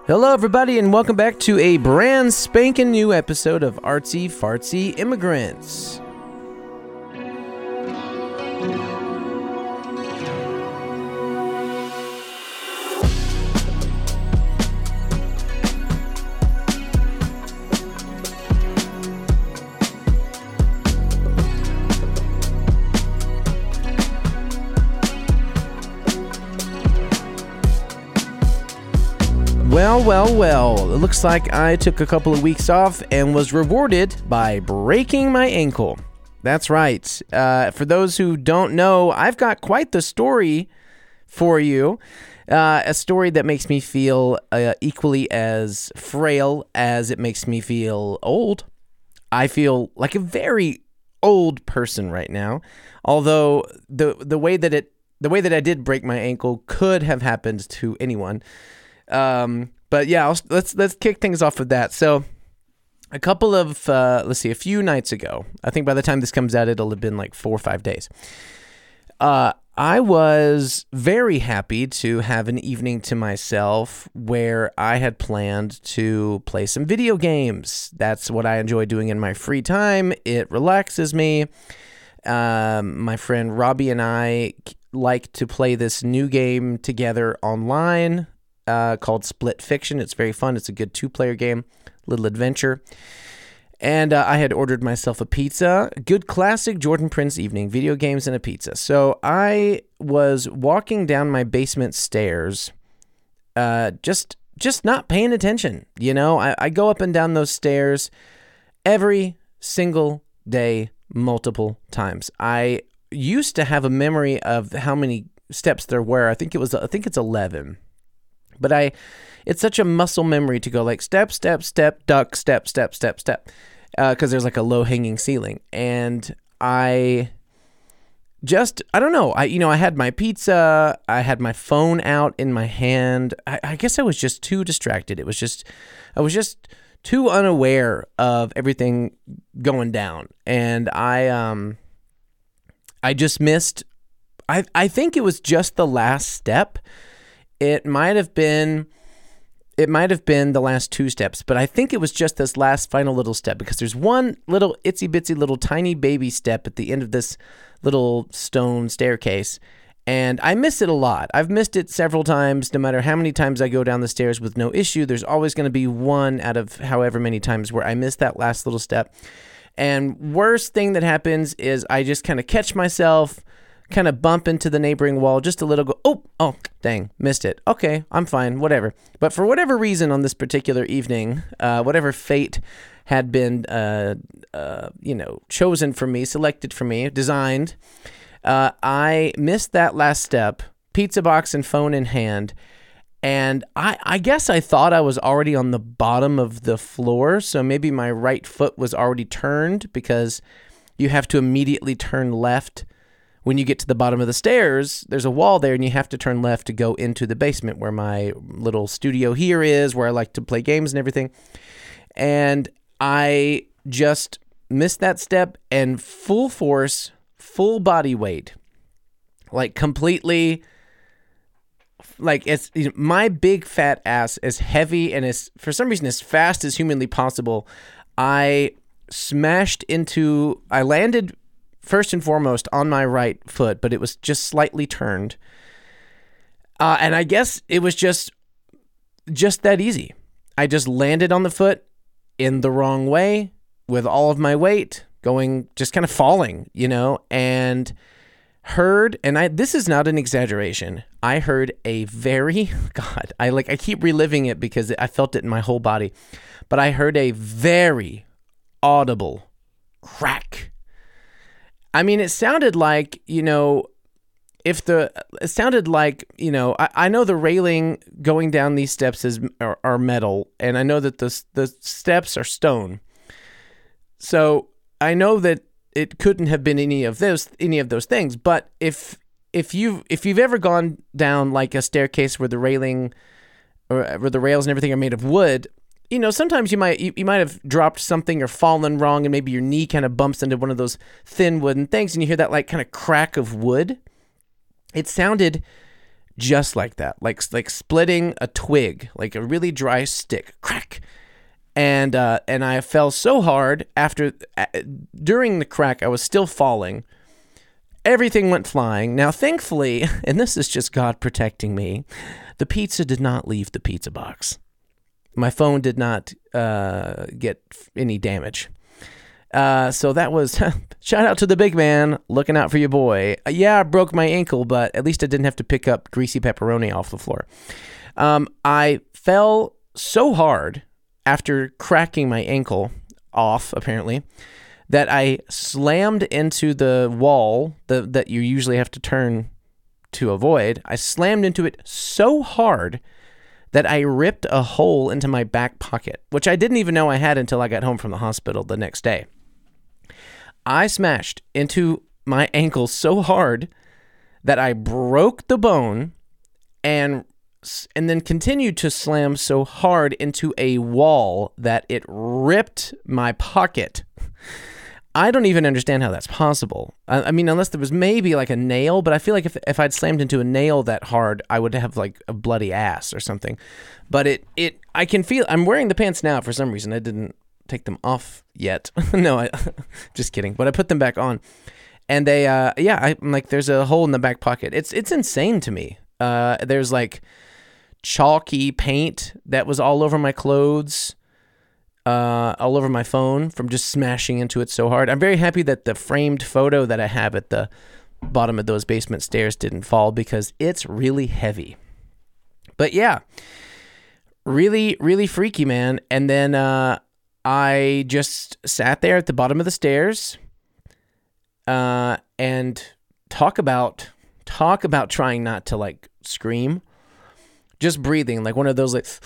Hello, everybody, and welcome back to a brand spanking new episode of Artsy Fartsy Immigrants. Well, it looks like I took a couple of weeks off and was rewarded by breaking my ankle. That's right. For those who don't know, I've got quite the story for you. A story that makes me feel equally as frail as it makes me feel old. I feel like a very old person right now, although the way that I did break my ankle could have happened to anyone. But yeah, let's kick things off with that. So a few nights ago, I think by the time this comes out, it'll have been like 4 or 5 days. I was very happy to have an evening to myself where I had planned to play some video games. That's what I enjoy doing in my free time. It relaxes me. My friend Robbie and I like to play this new game together online. Called Split Fiction. It's very fun. It's a good 2-player game, little adventure. And I had ordered myself a pizza. Good classic Jordan Prince evening, video games and a pizza. So I was walking down my basement stairs, just not paying attention. You know, I go up and down those stairs every single day, multiple times. I used to have a memory of how many steps there were. I think it's 11. But it's such a muscle memory to go like step, step, step, duck, step, step, step, step, because there's like a low-hanging ceiling. And I don't know. I had my pizza. I had my phone out in my hand. I guess I was just too distracted. I was just too unaware of everything going down. And I just missed, I think it was just the last step. It might have been the last 2 steps, but I think it was just this last final little step, because there's one little itsy bitsy little tiny baby step at the end of this little stone staircase, and I miss it a lot. I've missed it several times. No matter how many times I go down the stairs with no issue, there's always going to be one out of however many times where I miss that last little step. And worst thing that happens is I just kind of catch myself, kind of bump into the neighboring wall just a little, go, oh, dang, missed it. Okay, I'm fine, whatever. But for whatever reason on this particular evening, whatever fate had been, chosen for me, selected for me, designed, I missed that last step, pizza box and phone in hand, and I guess I thought I was already on the bottom of the floor, so maybe my right foot was already turned, because you have to immediately turn left. When you get to the bottom of the stairs, there's a wall there, and you have to turn left to go into the basement where my little studio here is, where I like to play games and everything. And I just missed that step, and full force, full body weight, like completely, like it's my big fat ass, as heavy and as, for some reason, as fast as humanly possible. I landed first and foremost on my right foot, but it was just slightly turned. And I guess it was just that easy. I just landed on the foot in the wrong way with all of my weight going, just kind of falling, and this is not an exaggeration. I heard a very, God, I keep reliving it because I felt it in my whole body, but I heard a very audible crack. I mean, it sounded like, I know the railing going down these steps are metal, and I know that the steps are stone. So I know that it couldn't have been any of those things. But if you've ever gone down like a staircase where the railing or where the rails and everything are made of wood, sometimes you might have dropped something or fallen wrong, and maybe your knee kind of bumps into one of those thin wooden things, and you hear that like kind of crack of wood. It sounded just like that, like splitting a twig, like a really dry stick, crack. And I fell so hard during the crack, I was still falling. Everything went flying. Now, thankfully, and this is just God protecting me, the pizza did not leave the pizza box. My phone did not get any damage. So that was, shout out to the big man, looking out for your boy. Yeah, I broke my ankle, but at least I didn't have to pick up greasy pepperoni off the floor. I fell so hard after cracking my ankle off, apparently, that I slammed into the wall that you usually have to turn to avoid. I slammed into it so hard that I ripped a hole into my back pocket, which I didn't even know I had until I got home from the hospital the next day. I smashed into my ankle so hard that I broke the bone and then continued to slam so hard into a wall that it ripped my pocket. I don't even understand how that's possible. I mean, unless there was maybe like a nail, but I feel like if I'd slammed into a nail that hard, I would have like a bloody ass or something. But I can feel, I'm wearing the pants now for some reason. I didn't take them off yet. No, just kidding. But I put them back on. And I'm like, there's a hole in the back pocket. It's insane to me. There's like chalky paint that was all over my clothes. All over my phone from just smashing into it so hard. I'm very happy that the framed photo that I have at the bottom of those basement stairs didn't fall because it's really heavy. But yeah, really, really freaky, man. And then I just sat there at the bottom of the stairs and talk about trying not to like scream. Just breathing, like one of those like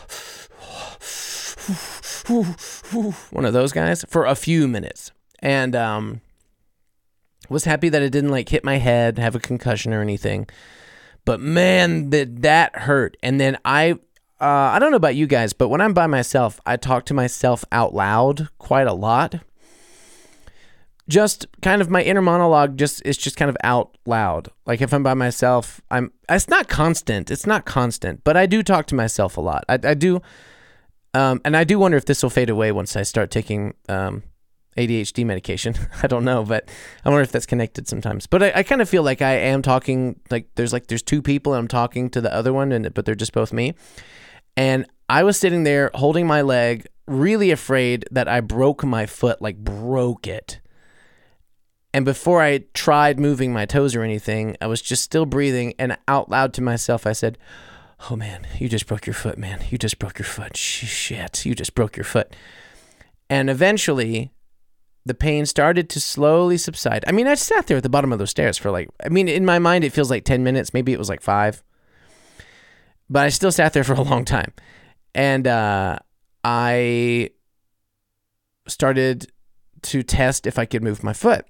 one of those guys for a few minutes, and was happy that it didn't like hit my head, have a concussion or anything. But man, that hurt. And then I don't know about you guys, but when I'm by myself, I talk to myself out loud quite a lot. Just kind of my inner monologue is just kind of out loud. Like if I'm by myself, it's not constant, but I do talk to myself a lot. I do. And I do wonder if this will fade away once I start taking ADHD medication. I don't know, but I wonder if that's connected sometimes. But I kind of feel like I am talking, like there's two people and I'm talking to the other one, but they're just both me. And I was sitting there holding my leg, really afraid that I broke my foot, like broke it. And before I tried moving my toes or anything, I was just still breathing, and out loud to myself, I said, "Oh man, you just broke your foot, man. You just broke your foot. Shit, you just broke your foot." And eventually, the pain started to slowly subside. I mean, I sat there at the bottom of those stairs for in my mind, it feels like 10 minutes. Maybe it was like 5. But I still sat there for a long time. And I started to test if I could move my foot.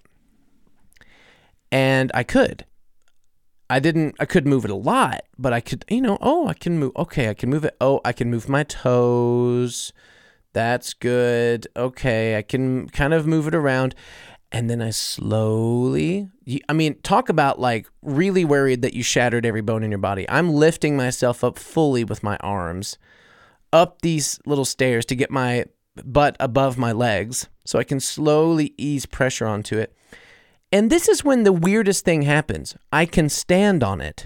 And I could. I couldn't move it a lot, but I could, I can move. Okay, I can move it. Oh, I can move my toes. That's good. Okay, I can kind of move it around. And then I slowly, talk about like really worried that you shattered every bone in your body. I'm lifting myself up fully with my arms up these little stairs to get my butt above my legs so I can slowly ease pressure onto it. And this is when the weirdest thing happens. I can stand on it.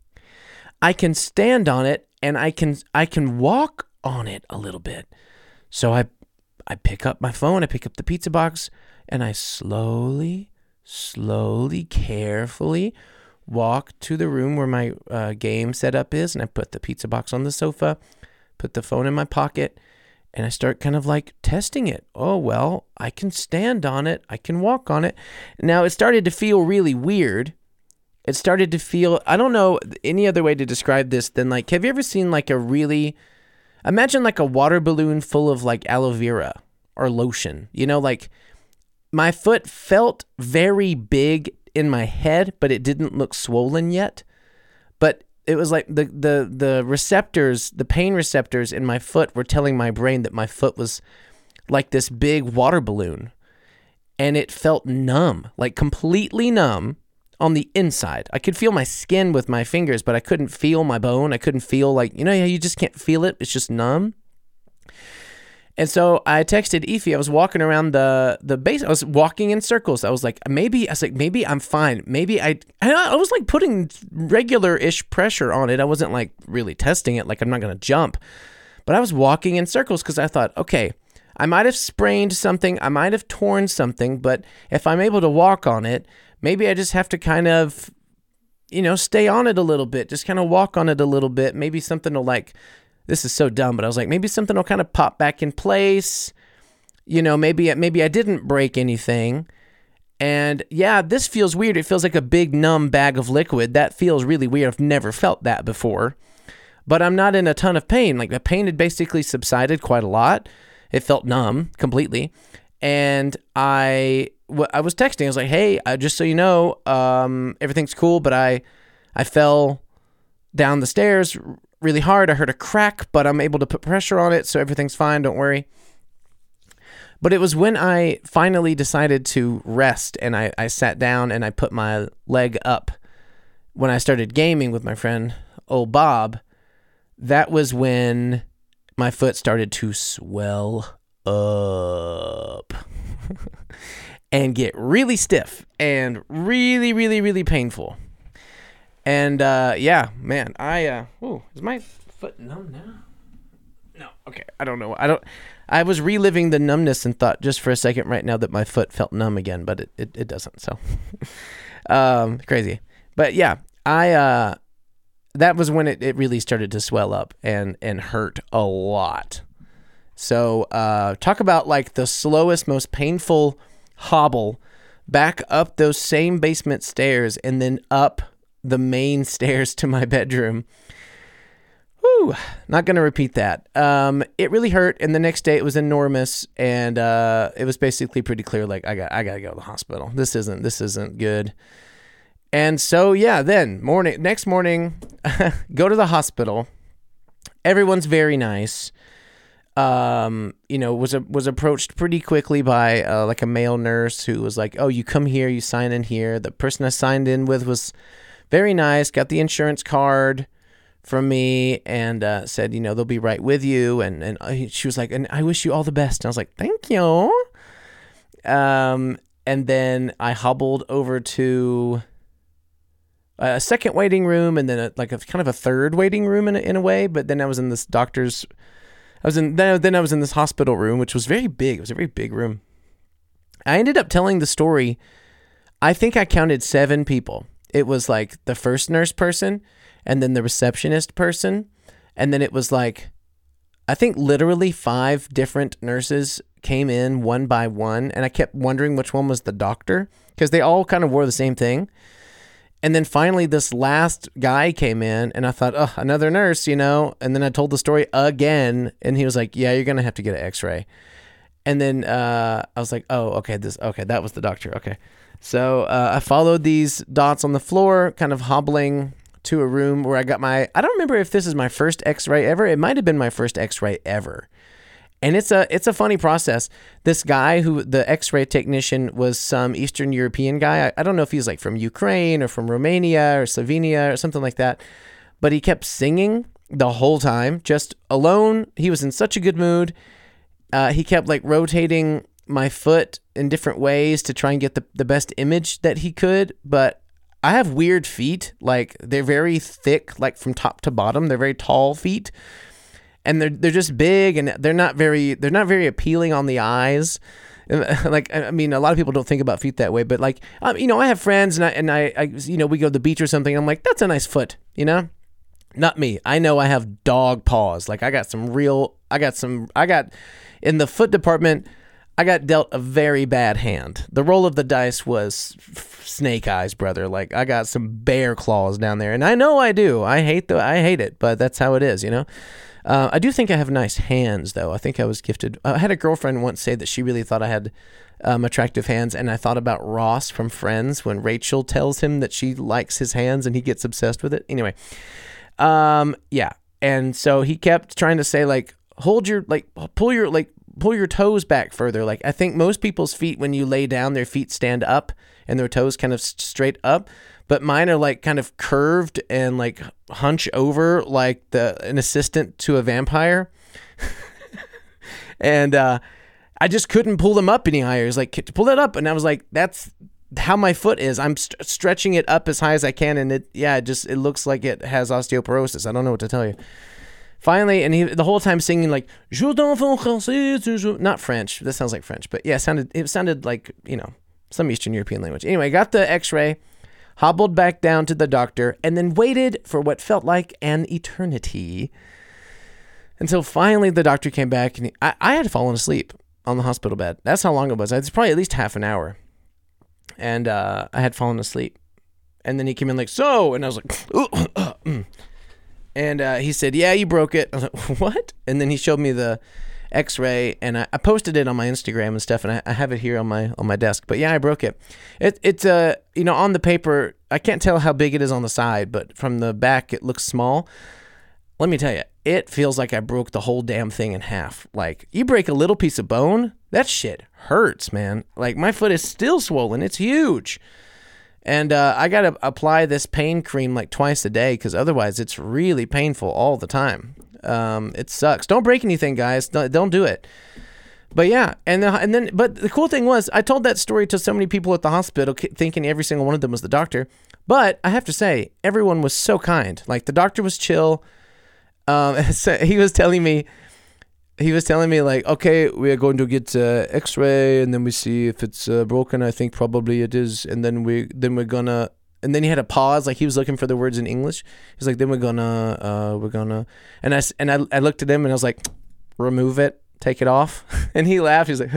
And I can walk on it a little bit. So I pick up my phone, I pick up the pizza box, and I slowly, carefully walk to the room where my game setup is, and I put the pizza box on the sofa, put the phone in my pocket, and I start kind of like testing it. Oh, well, I can stand on it. I can walk on it. Now, it started to feel really weird. It started to feel, I don't know any other way to describe this than like, have you ever seen like imagine like a water balloon full of like aloe vera or lotion? Like my foot felt very big in my head, but it didn't look swollen yet. But it was like the receptors, the pain receptors in my foot were telling my brain that my foot was like this big water balloon. And it felt numb, like completely numb. on the inside. I could feel my skin with my fingers, but I couldn't feel my bone. I couldn't feel like, how you just can't feel it. It's just numb. And so I texted Efi. I was walking around the base. I was walking in circles. I was like, maybe I'm fine. Maybe I was like putting regular-ish pressure on it. I wasn't like really testing it. Like I'm not going to jump. But I was walking in circles because I thought, okay, I might have sprained something. I might have torn something. But if I'm able to walk on it, maybe I just have to kind of, stay on it a little bit. Just kind of walk on it a little bit. Maybe something will like... This is so dumb, but I was like, maybe something will kind of pop back in place. Maybe I didn't break anything. And yeah, this feels weird. It feels like a big numb bag of liquid. That feels really weird. I've never felt that before. But I'm not in a ton of pain. Like the pain had basically subsided quite a lot. It felt numb completely. And I was texting. I was like, hey, just so you know, everything's cool, but I fell down the stairs really hard. I heard a crack, but I'm able to put pressure on it, so everything's fine. Don't worry. But it was when I finally decided to rest, and I sat down and I put my leg up when I started gaming with my friend, old Bob. That was when my foot started to swell up and get really stiff and really, really, really painful. And, yeah, man, is my foot numb now? No, okay, I don't know. I was reliving the numbness and thought just for a second right now that my foot felt numb again, but it doesn't, so. Crazy. But yeah, that was when it really started to swell up and hurt a lot. So, talk about like the slowest, most painful hobble back up those same basement stairs and then up the main stairs to my bedroom. Whew, not going to repeat that. It really hurt, and the next day it was enormous, and it was basically pretty clear, like, I got to go to the hospital. This isn't good. And so, yeah, then next morning, go to the hospital. Everyone's very nice. Was approached pretty quickly by like a male nurse who was like, oh, you come here, you sign in here. The person I signed in with was very nice, got the insurance card from me and said, they'll be right with you. And she was like, and I wish you all the best. And I was like, thank you. And then I hobbled over to a second waiting room and then a kind of a third waiting room in a way. But then I was in this I was in this hospital room, which was very big. It was a very big room. I ended up telling the story. I think I counted 7 people. It was like the first nurse person and then the receptionist person. And then it was like, I think literally 5 different nurses came in one by one. And I kept wondering which one was the doctor because they all kind of wore the same thing. And then finally this last guy came in and I thought, oh, another nurse, And then I told the story again and he was like, yeah, you're going to have to get an x-ray. And then I was like, oh, okay, that was the doctor. Okay. So I followed these dots on the floor, kind of hobbling to a room where I got I don't remember if this is my first x-ray ever. It might have been my first x-ray ever. And it's a funny process. This guy the x-ray technician was some Eastern European guy. I don't know if he's like from Ukraine or from Romania or Slovenia or something like that. But he kept singing the whole time, just alone. He was in such a good mood. He kept like rotating my foot in different ways to try and get the best image that he could. But I have weird feet. Like they're very thick, like from top to bottom. They're very tall feet. And they're just big and they're not very appealing on the eyes. Like, I mean, a lot of people don't think about feet that way, but like, I have friends and I we go to the beach or something. And I'm like, that's a nice foot, Not me. I know I have dog paws. Like I got in the foot department, I got dealt a very bad hand. The roll of the dice was snake eyes, brother. Like I got some bear claws down there, and I know I do. I hate it, but that's how it is, I do think I have nice hands, though. I think I was gifted. I had a girlfriend once say that she really thought I had attractive hands, and I thought about Ross from Friends when Rachel tells him that she likes his hands and he gets obsessed with it. Anyway, yeah, and so he kept trying to say like, pull your toes back further. Like I think most people's feet, when you lay down, their feet stand up and their toes kind of straight up, but mine are like kind of curved and like hunch over like an assistant to a vampire. And I just couldn't pull them up any higher. It's like, pull it up. And I was like, that's how my foot is. I'm stretching it up as high as I can. And it looks like it has osteoporosis. I don't know what to tell you. Finally, and he the whole time singing like, Je t'enfant français, not French. That sounds like French, but yeah, it sounded like, some Eastern European language. Anyway, I got the x-ray, hobbled back down to the doctor, and then waited for what felt like an eternity until finally the doctor came back, and I had fallen asleep on the hospital bed. That's how long it was. It's probably at least half an hour. And I had fallen asleep. And then he came in like, so, and I was like, and he said, yeah, you broke it. I was like, what? And then he showed me the x-ray, and I posted it on my Instagram and stuff, and I have it here on my desk. But yeah, I broke it. It's on the paper, I can't tell how big it is on the side, but from the back, it looks small. Let me tell you, it feels like I broke the whole damn thing in half. Like, you break a little piece of bone, that shit hurts, man. Like, my foot is still swollen. It's huge. And I got to apply this pain cream like twice a day because otherwise it's really painful all the time. It sucks. Don't break anything, guys. Don't do it. But yeah, but the cool thing was I told that story to so many people at the hospital thinking every single one of them was the doctor. But I have to say, everyone was so kind. Like, the doctor was chill. So he was telling me like, okay, we are going to get x-ray and then we see if it's broken. I think probably it is. And then we're gonna, and then he had a pause. Like, he was looking for the words in English. He's like, then we're gonna, and I looked at him and I was like, remove it, take it off. And he laughed. He's like,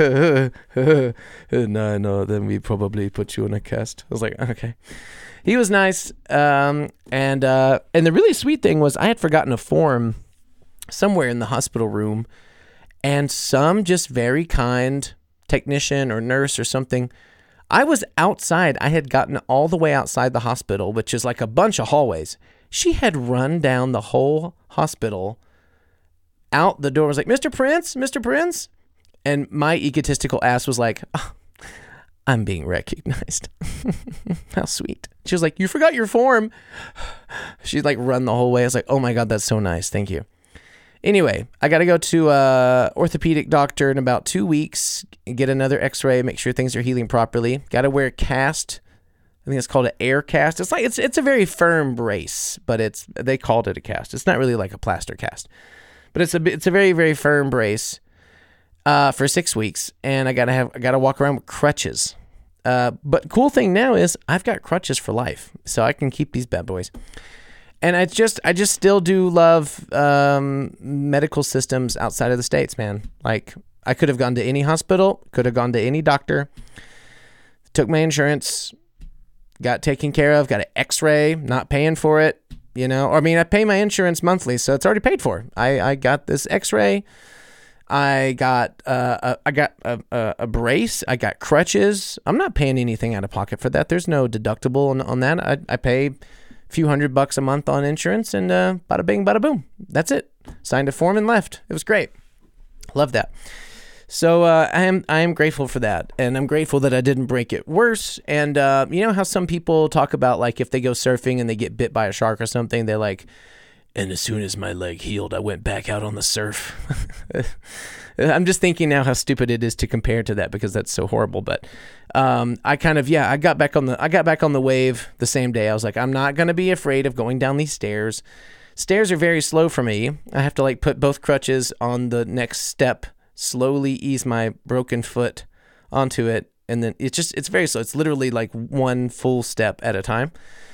no, then we probably put you in a cast. I was like, okay. He was nice. And the really sweet thing was I had forgotten a form somewhere in the hospital room, and some just very kind technician or nurse or something. I was outside. I had gotten all the way outside the hospital, which is like a bunch of hallways. She had run down the whole hospital out the door. I was like, Mr. Prince. And my egotistical ass was like, oh, I'm being recognized. How sweet. She was like, you forgot your form. She'd like run the whole way. I was like, oh my God, that's so nice. Thank you. Anyway, I got to go to a orthopedic doctor in about 2 weeks, get another x-ray, make sure things are healing properly. Got to wear a cast. I think it's called an air cast. It's like, it's a very firm brace, but they called it a cast. It's not really like a plaster cast, but it's a very, very firm brace for 6 weeks. And I got to walk around with crutches. But cool thing now is I've got crutches for life, so I can keep these bad boys. And I just still do love medical systems outside of the States, man. Like, I could have gone to any hospital, could have gone to any doctor, took my insurance, got taken care of, got an x-ray, not paying for it, I pay my insurance monthly, so it's already paid for. I got this x-ray. I got a brace. I got crutches. I'm not paying anything out of pocket for that. There's no deductible on that. I pay a few $100 a month on insurance, and bada bing, bada boom. That's it. Signed a form and left. It was great. Love that. So I am grateful for that, and I'm grateful that I didn't break it worse. And you know how some people talk about, like, if they go surfing and they get bit by a shark or something, they're like, and as soon as my leg healed, I went back out on the surf. I'm just thinking now how stupid it is to compare to that because that's so horrible. But I got back on the wave the same day. I was like, I'm not going to be afraid of going down these stairs. Stairs are very slow for me. I have to like put both crutches on the next step, slowly ease my broken foot onto it. And then it's very slow. It's literally like one full step at a time.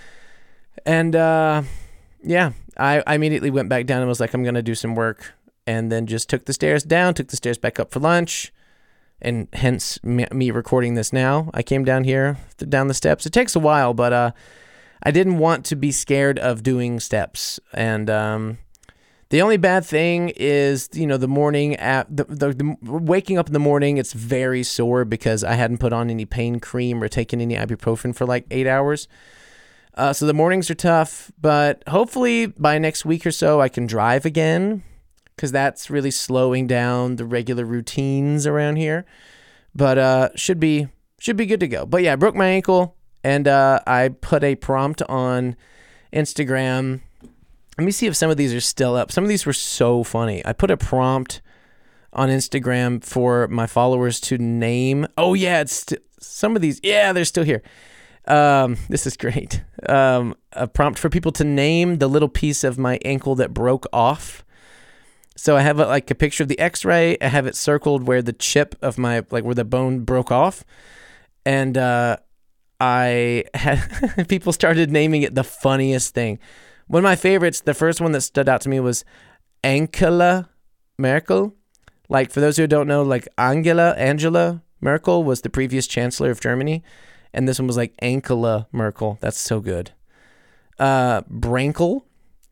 And yeah, I immediately went back down and was like, I'm going to do some work. And then just took the stairs down, took the stairs back up for lunch. And hence me recording this now. I came down here, down the steps. It takes a while, but I didn't want to be scared of doing steps. And the only bad thing is, the morning, the waking up in the morning, it's very sore because I hadn't put on any pain cream or taken any ibuprofen for like 8 hours. So the mornings are tough, but hopefully by next week or so, I can drive again because that's really slowing down the regular routines around here. But should be should be good to go. But yeah, I broke my ankle, and I put a prompt on Instagram. Let me see if some of these are still up. Some of these were so funny. I put a prompt on Instagram for my followers to name. Oh yeah, some of these. Yeah, they're still here. This is great. A prompt for people to name the little piece of my ankle that broke off. So I have a picture of the X-ray. I have it circled where the chip of my where the bone broke off, and I had people started naming it the funniest thing. One of my favorites, the first one that stood out to me was Angela Merkel. Like, for those who don't know, like Angela Merkel was the previous chancellor of Germany, and this one was like Angela Merkel. That's so good. Brankel.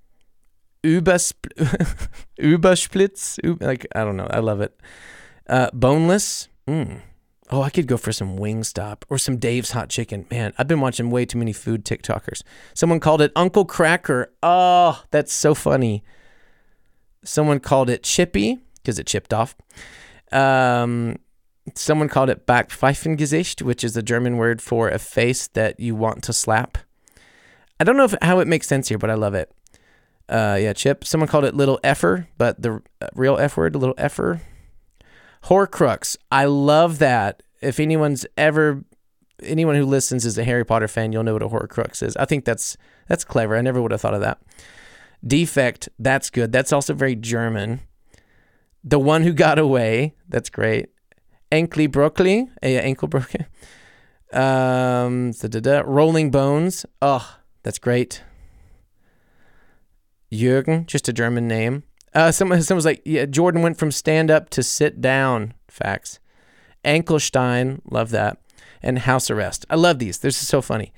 Übersplitz. I don't know. I love it. Boneless. Oh, I could go for some Wingstop or some Dave's Hot Chicken. Man, I've been watching way too many food TikTokers. Someone called it Uncle Cracker. Oh, that's so funny. Someone called it Chippy because it chipped off. Someone called it Backpfeifengesicht, which is a German word for a face that you want to slap. I don't know how it makes sense here, but I love it. Yeah, Chip. Someone called it Little Effer, but the real F word, Little Effer. Horcrux. I love that. If anyone who listens is a Harry Potter fan, you'll know what a Horcrux is. I think that's clever. I never would have thought of that. Defect. That's good. That's also very German. The one who got away. That's great. Ankly broccoli. Ankle broken. Rolling bones. Oh, that's great. Jürgen, just a German name. Someone's like, yeah, Jordan went from stand up to sit down. Facts. Ankelstein, love that. And house arrest. I love these. This is so funny.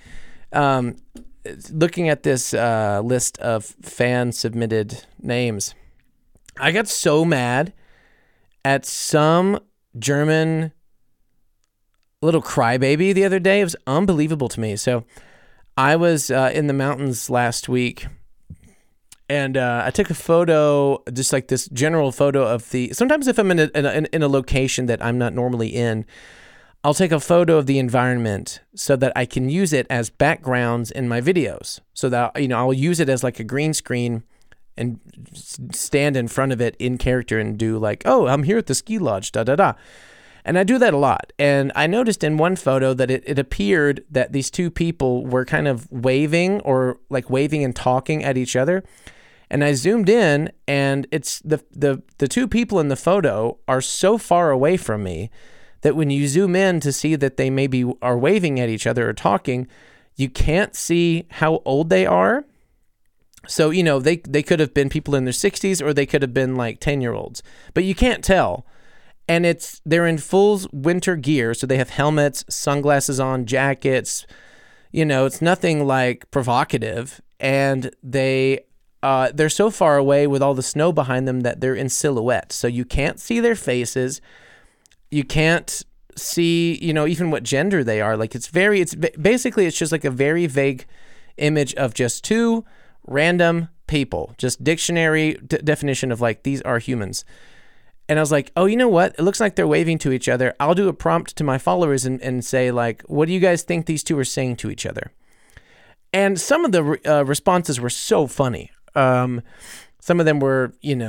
Looking at this list of fan submitted names, I got so mad at some German little crybaby the other day. It was unbelievable to me. So I was in the mountains last week. And I took a photo, just like this general photo of sometimes if I'm in a location that I'm not normally in, I'll take a photo of the environment so that I can use it as backgrounds in my videos. So that, I'll use it as like a green screen and stand in front of it in character and do like, oh, I'm here at the ski lodge, da-da-da. And I do that a lot. And I noticed in one photo that it appeared that these two people were kind of waving and talking at each other. And I zoomed in, and it's the two people in the photo are so far away from me that when you zoom in to see that they maybe are waving at each other or talking, you can't see how old they are. So, they could have been people in their 60s, or they could have been like 10-year-olds, but you can't tell. And they're in full winter gear, so they have helmets, sunglasses on, jackets. It's nothing like provocative, and they're so far away with all the snow behind them that they're in silhouette. So you can't see their faces. You can't see, even what gender they are. Like it's just like a very vague image of just two random people, just dictionary definition of like, these are humans. And I was like, oh, you know what? It looks like they're waving to each other. I'll do a prompt to my followers and say like, what do you guys think these two are saying to each other? And some of the responses were so funny. Some of them were,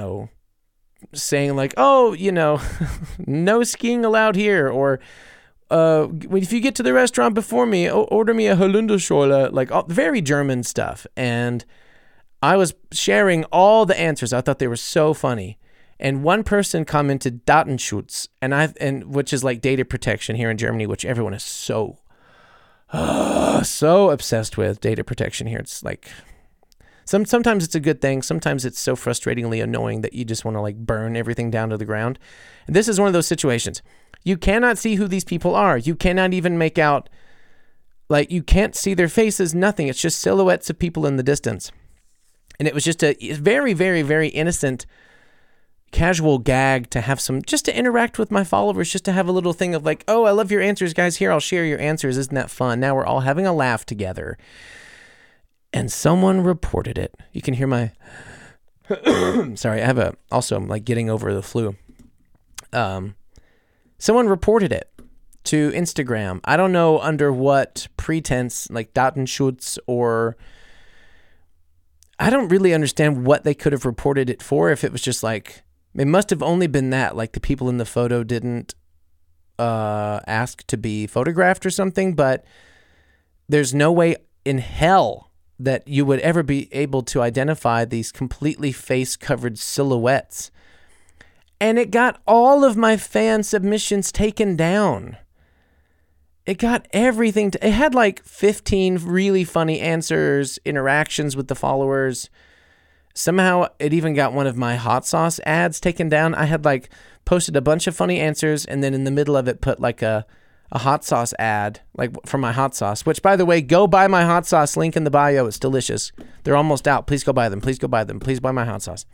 saying like, oh, no skiing allowed here. Or if you get to the restaurant before me, order me a Holunderschorle, like very German stuff. And I was sharing all the answers. I thought they were so funny. And one person commented Datenschutz, which is like data protection here in Germany, which everyone is so obsessed with data protection here. It's like sometimes it's a good thing. Sometimes it's so frustratingly annoying that you just want to like burn everything down to the ground. And this is one of those situations. You cannot see who these people are. You cannot even make out, like you can't see their faces, nothing. It's just silhouettes of people in the distance. And it was just a very, very, very innocent casual gag to have just to interact with my followers, just to have a little thing of like, oh, I love your answers, guys. Here, I'll share your answers. Isn't that fun? Now we're all having a laugh together. And someone reported it. You can hear my, sorry, I'm like getting over the flu. Someone reported it. to Instagram. I don't know under what pretense, like Datenschutz, or I don't really understand what they could have reported it for. If it was just like, it must have only been that, like the people in the photo didn't ask to be photographed or something, but there's no way in hell that you would ever be able to identify these completely face-covered silhouettes. And it got all of my fan submissions taken down. It got everything. It had like 15 really funny answers, interactions with the followers. Somehow it even got one of my hot sauce ads taken down. I had like posted a bunch of funny answers, and then in the middle of it put like a hot sauce ad, like for my hot sauce, which, by the way, go buy my hot sauce, link in the bio. It's delicious. They're almost out. Please go buy them. Please go buy them. Please buy my hot sauce.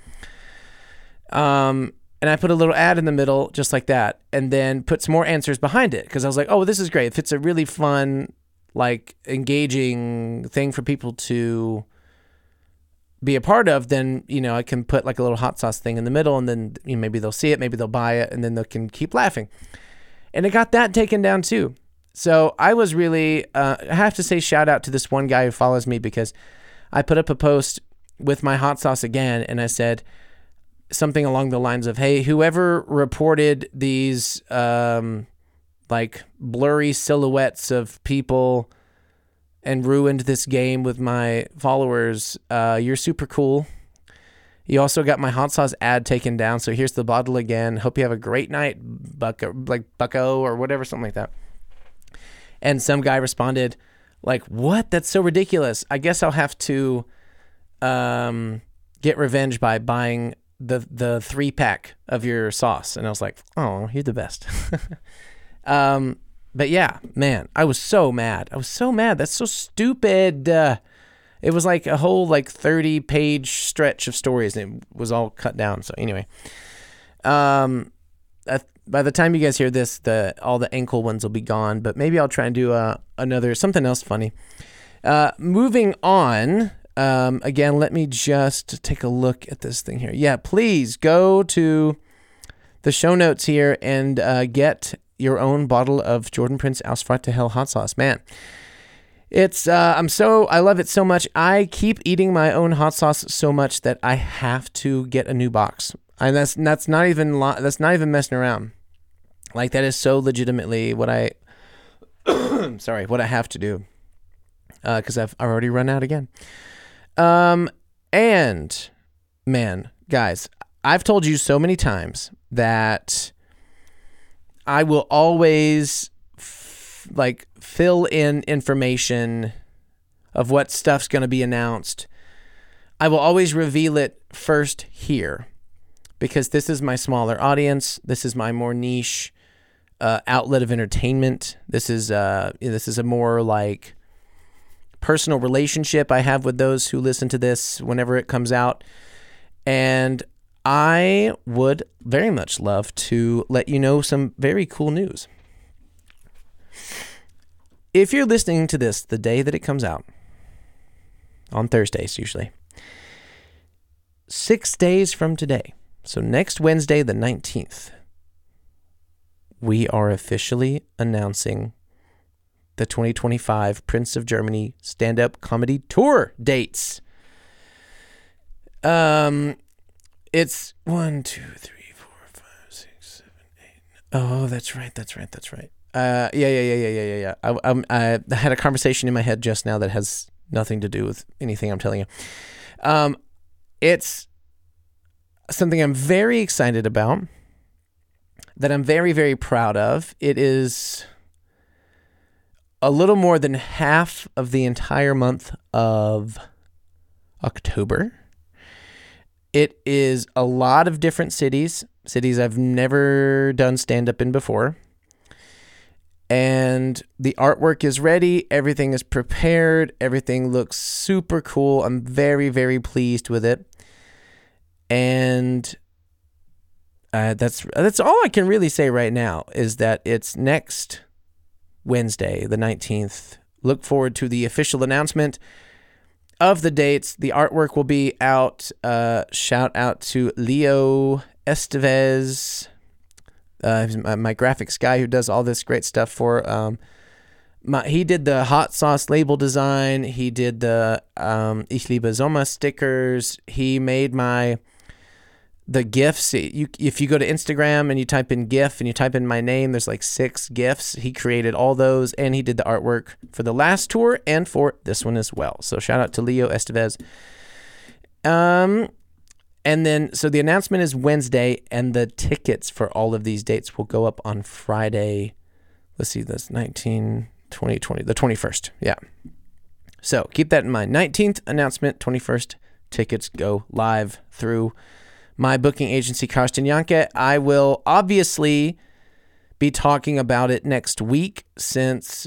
And I put a little ad in the middle just like that, and then put some more answers behind it, because I was like, oh, this is great. If it's a really fun, like engaging thing for people to be a part of, then, you know, I can put like a little hot sauce thing in the middle, and then, you know, maybe they'll see it, maybe they'll buy it, and then they can keep laughing. And it got that taken down too. So I was really, I have to say shout out to this one guy who follows me, because I put up a post with my hot sauce again, and I said something along the lines of, hey, whoever reported these like blurry silhouettes of people and ruined this game with my followers, you're super cool. You also got my hot sauce ad taken down, so here's the bottle again. Hope you have a great night, bucko or whatever, something like that. And some guy responded like, what? That's so ridiculous. I guess I'll have to get revenge by buying the 3-pack of your sauce. And I was like, oh, you're the best. But yeah, man, I was so mad. That's so stupid. It was like a whole like 30-page stretch of stories, and it was all cut down. So anyway, by the time you guys hear this, all the ankle ones will be gone. But maybe I'll try and do something else funny. Moving on. Again, let me just take a look at this thing here. Yeah, please go to the show notes here and get your own bottle of Jordan Prince Ausfahrt Hell hot sauce. Man, it's I love it so much. I keep eating my own hot sauce so much that I have to get a new box. And that's not even messing around. Like, that is so legitimately what I what I have to do. Because I've already run out again. And man, guys, I've told you so many times that I will always fill in information of what stuff's going to be announced. I will always reveal it first here, because this is my smaller audience. This is my more niche outlet of entertainment. This is a more like personal relationship I have with those who listen to this whenever it comes out. And I would very much love to let you know some very cool news. If you're listening to this the day that it comes out, on Thursdays usually, 6 days from today, so next Wednesday the 19th, we are officially announcing the 2025 Prince of Germany stand-up comedy tour dates. It's 1, 2, 3, 4, 5, 6, 7, 8. Oh, that's right. Yeah. I had a conversation in my head just now that has nothing to do with anything I'm telling you. It's something I'm very excited about, that I'm very, very proud of. It is a little more than half of the entire month of October. It is a lot of different cities I've never done stand-up in before. And the artwork is ready. Everything is prepared. Everything looks super cool. I'm very, very pleased with it. And that's all I can really say right now, is that it's next Wednesday, the 19th. Look forward to the official announcement of the dates. The artwork will be out. Shout out to Leo Estevez, He's my graphics guy who does all this great stuff for. He did the hot sauce label design. He did the Ich liebe Sommer stickers. He made the GIFs. If you go to Instagram and you type in GIF and you type in my name, there's like 6 GIFs. He created all those, and he did the artwork for the last tour and for this one as well. So shout out to Leo Estevez. And then, so the announcement is Wednesday, and the tickets for all of these dates will go up on Friday. Let's see, that's 19, 20, 20, the 21st. Yeah. So keep that in mind. 19th announcement, 21st tickets go live through my booking agency, Karsten Janke. I will obviously be talking about it next week since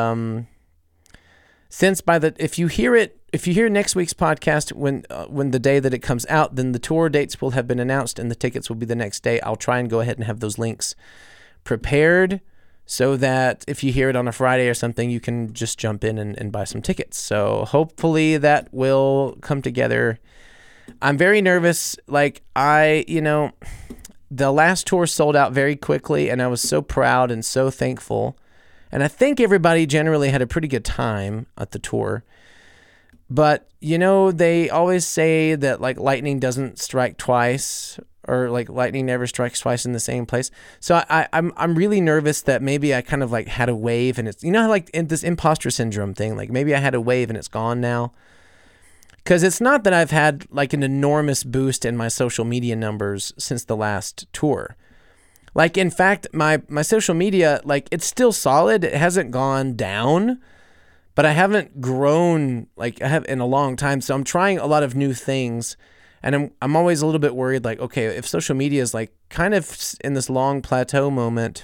if you hear next week's podcast when the day that it comes out, then the tour dates will have been announced and the tickets will be the next day. I'll try and go ahead and have those links prepared so that if you hear it on a Friday or something, you can just jump in and buy some tickets. So hopefully that will come together. I'm very nervous. Like the last tour sold out very quickly, and I was so proud and so thankful. And I think everybody generally had a pretty good time at the tour. But, they always say that, like, lightning doesn't strike twice, or, like, lightning never strikes twice in the same place. So I'm really nervous that maybe I kind of, like, had a wave, and it's, like, in this imposter syndrome thing. Like, maybe I had a wave and it's gone now. Because it's not that I've had, like, an enormous boost in my social media numbers since the last tour. Like, in fact, my social media, like, it's still solid. It hasn't gone down. But I haven't grown like I have in a long time. So I'm trying a lot of new things, and I'm always a little bit worried, like, okay, if social media is like kind of in this long plateau moment,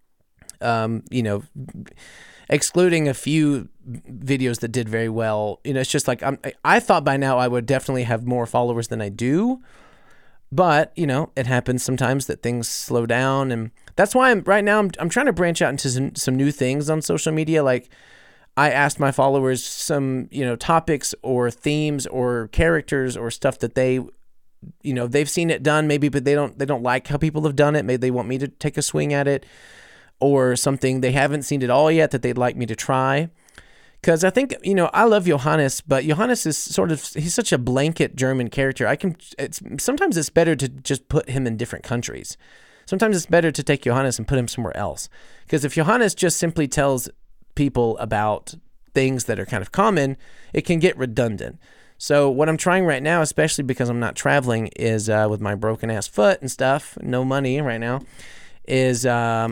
excluding a few videos that did very well, it's just like I thought by now I would definitely have more followers than I do. But, it happens sometimes that things slow down, and that's why I'm trying to branch out into some new things on social media. Like, I asked my followers some, topics or themes or characters or stuff that they've seen it done maybe, but they don't like how people have done it. Maybe they want me to take a swing at it, or something they haven't seen at all yet that they'd like me to try. Because I think, I love Johannes, but Johannes is he's such a blanket German character. Sometimes it's better to just put him in different countries. Sometimes it's better to take Johannes and put him somewhere else. Because if Johannes just simply tells people about things that are kind of common, it can get redundant. So what I'm trying right now, especially because I'm not traveling, is with my broken ass foot and stuff, no money right now, is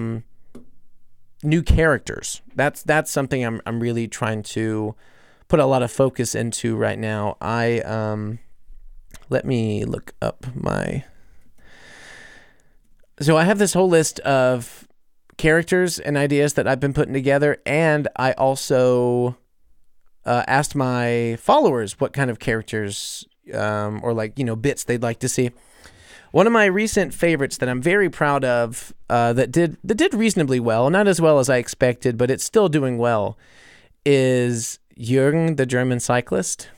new characters. That's something I'm really trying to put a lot of focus into right now. Let me look up so I have this whole list of characters and ideas that I've been putting together, and I also asked my followers what kind of characters or bits they'd like to see. One of my recent favorites that I'm very proud of that did reasonably well, not as well as I expected, but it's still doing well, is Jürgen the German cyclist.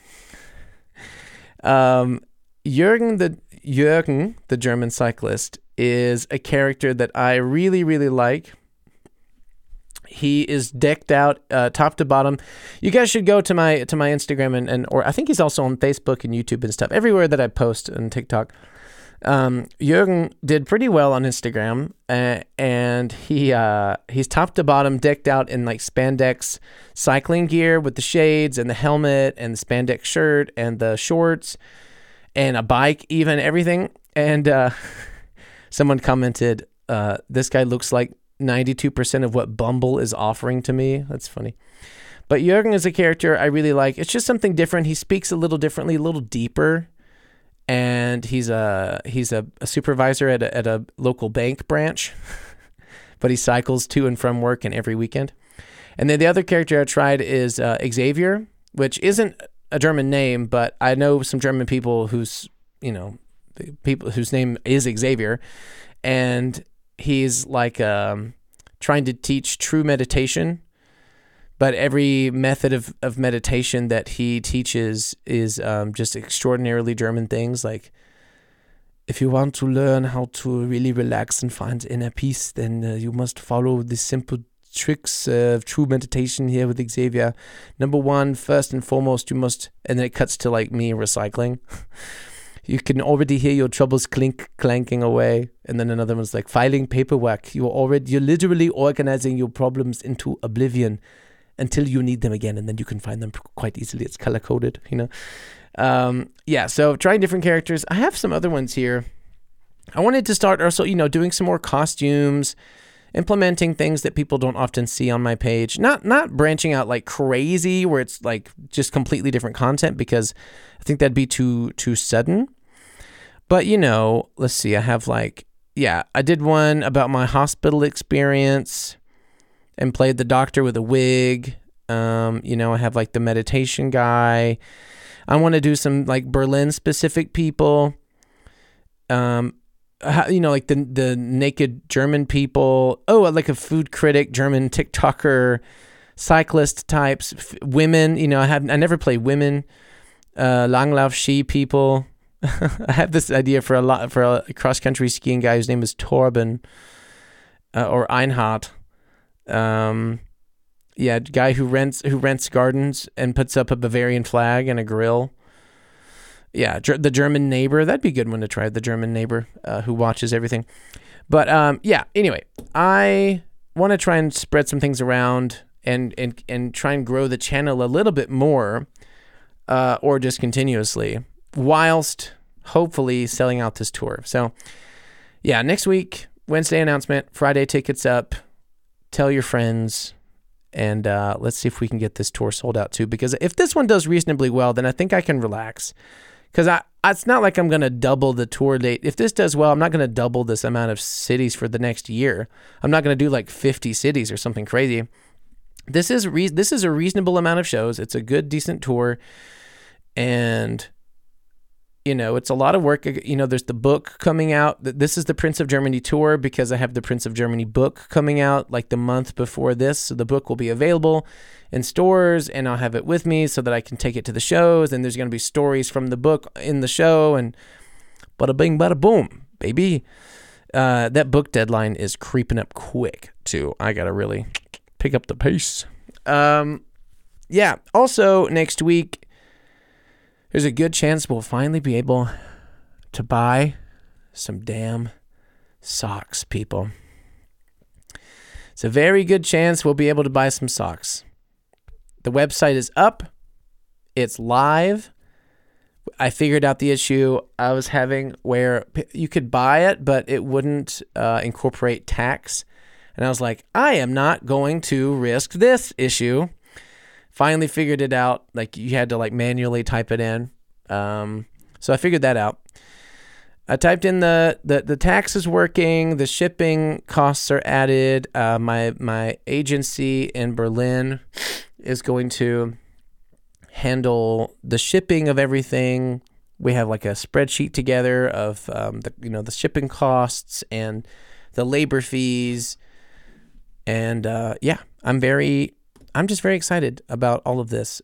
Jürgen the German cyclist is a character that I really, really like. He is decked out top to bottom. You guys should go to my Instagram or I think he's also on Facebook and YouTube and stuff, everywhere that I post, and TikTok. Jürgen did pretty well on Instagram, and he's top to bottom decked out in like spandex cycling gear with the shades and the helmet and the spandex shirt and the shorts and a bike, even everything. And someone commented, this guy looks like 92% of what Bumble is offering to me. That's funny. But Jürgen is a character I really like. It's just something different. He speaks a little differently, a little deeper. And he's a supervisor at a local bank branch, but he cycles to and from work and every weekend. And then the other character I tried is Xavier, which isn't a German name, but I know some German people whose name is Xavier, and he's like trying to teach true meditation. But every method of meditation that he teaches is just extraordinarily German things. Like, if you want to learn how to really relax and find inner peace, then you must follow the simple tricks of true meditation here with Xavier. Number one, first and foremost, you must, and then it cuts to like me recycling. You can already hear your troubles clanking away. And then another one's like filing paperwork. You're literally organizing your problems into oblivion until you need them again, and then you can find them quite easily. It's color coded, so trying different characters. I have some other ones here. I wanted to start also, doing some more costumes, implementing things that people don't often see on my page. Not branching out like crazy where it's like just completely different content, because I think that'd be too sudden. But let's see. I have I did one about my hospital experience and played the doctor with a wig. I have like the meditation guy. I want to do some like Berlin specific people. Like the naked German people. Oh, like a food critic, German TikToker, cyclist types, women. I never play women. Langlauf ski people. I have this idea for a cross country skiing guy whose name is Torben or Einhard. Guy who rents gardens and puts up a Bavarian flag and a grill. Yeah, the German neighbor. That'd be a good one to try. The German neighbor who watches everything. But anyway, I want to try and spread some things around and try and grow the channel a little bit more, or just continuously, whilst hopefully selling out this tour. So yeah, next week, Wednesday announcement, Friday tickets up. Tell your friends, and let's see if we can get this tour sold out too. Because if this one does reasonably well, then I think I can relax. Because it's not like I'm going to double the tour date. If this does well, I'm not going to double this amount of cities for the next year. I'm not going to do like 50 cities or something crazy. This is a reasonable amount of shows. It's a good, decent tour. And, it's a lot of work. There's the book coming out. This is the Prince of Germany tour because I have the Prince of Germany book coming out like the month before this. So the book will be available in stores, and I'll have it with me so that I can take it to the shows. And there's going to be stories from the book in the show, and bada bing, bada boom, baby. That book deadline is creeping up quick too. I got to really pick up the pace. Also next week, there's a good chance we'll finally be able to buy some damn socks, people. It's a very good chance we'll be able to buy some socks. The website is up. It's live. I figured out the issue I was having where you could buy it, but it wouldn't incorporate tax. And I was like, I am not going to risk this issue. Finally figured it out. Like you had to like manually type it in. So I figured that out. I typed in the tax is working. The shipping costs are added. My agency in Berlin is going to handle the shipping of everything. We have like a spreadsheet together of the shipping costs and the labor fees. And I'm just very excited about all of this.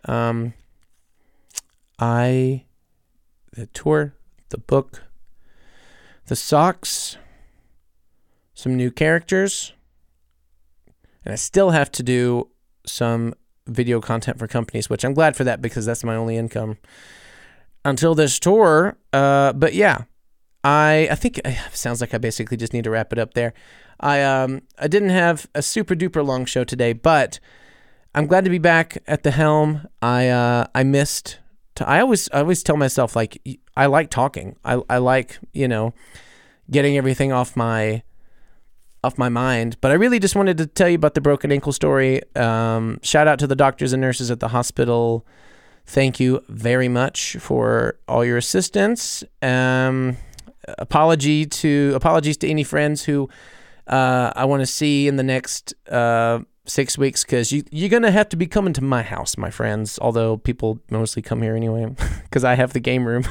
The tour, the book, the socks, some new characters, and I still have to do some video content for companies, which I'm glad for that because that's my only income until this tour. But yeah, I think it sounds like I basically just need to wrap it up there. I didn't have a super duper long show today, but I'm glad to be back at the helm. I missed. I always tell myself like I like talking. I like getting everything off my mind. But I really just wanted to tell you about the broken ankle story. Shout out to the doctors and nurses at the hospital. Thank you very much for all your assistance. Apologies to any friends who I want to see in the next 6 weeks, because you're going to have to be coming to my house, my friends, although people mostly come here anyway because I have the game room.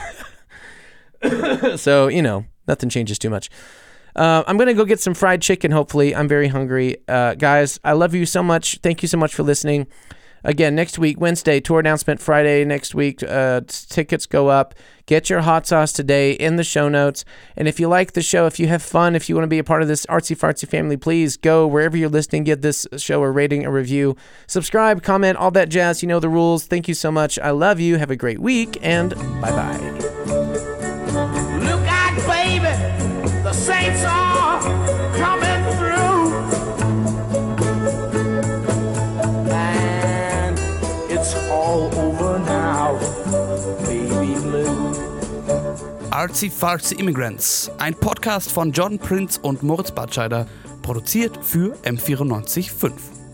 So, nothing changes too much. I'm going to go get some fried chicken, hopefully. I'm very hungry. Guys, I love you so much. Thank you so much for listening. Again, next week, Wednesday, tour announcement Friday next week. Tickets go up. Get your hot sauce today in the show notes. And if you like the show, if you have fun, if you want to be a part of this artsy-fartsy family, please go wherever you're listening, give this show a rating, a review, subscribe, comment, all that jazz. You know the rules. Thank you so much. I love you. Have a great week, and bye-bye. Look out, baby. The saints are coming through. And it's all over now, baby blue. Artsy Fartsy Immigrants, ein Podcast von Jordan Prince und Moritz Batscheider, produziert für M94.5.